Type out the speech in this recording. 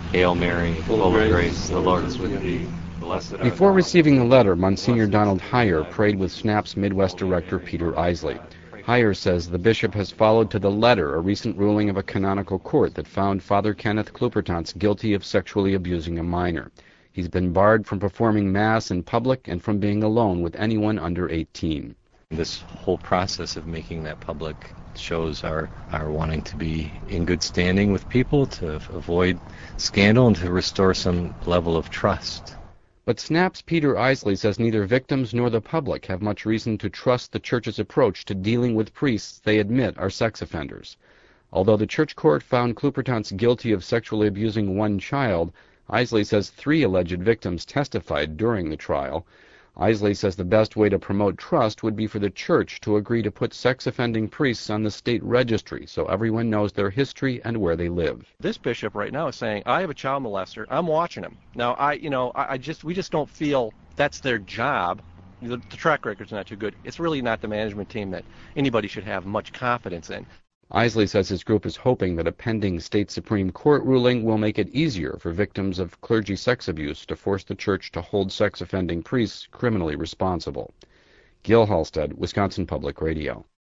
Hail Mary, full of grace, the Lord is with thee. Blessed art Before thou. receiving the letter, Monsignor Donald Heyer prayed with SNAP's Midwest director Peter Isley. Heyer says the bishop has followed to the letter a recent ruling of a canonical court that found Father Kenneth Klupertans guilty of sexually abusing a minor. He's been barred from performing Mass in public and from being alone with anyone under 18. This whole process of making that public shows our wanting to be in good standing with people, to avoid scandal, and to restore some level of trust. But SNAP's Peter Isley says neither victims nor the public have much reason to trust the Church's approach to dealing with priests they admit are sex offenders. Although the Church court found Klupertans guilty of sexually abusing one child, Isley says 3 alleged victims testified during the trial. Isley says the best way to promote trust would be for the Church to agree to put sex-offending priests on the state registry so everyone knows their history and where they live. This bishop right now is saying, I have a child molester, I'm watching him. Now, we just don't feel that's their job. The track record's not too good. It's really not the management team that anybody should have much confidence in. Isley says his group is hoping that a pending state Supreme Court ruling will make it easier for victims of clergy sex abuse to force the Church to hold sex-offending priests criminally responsible. Gil Halstead, Wisconsin Public Radio.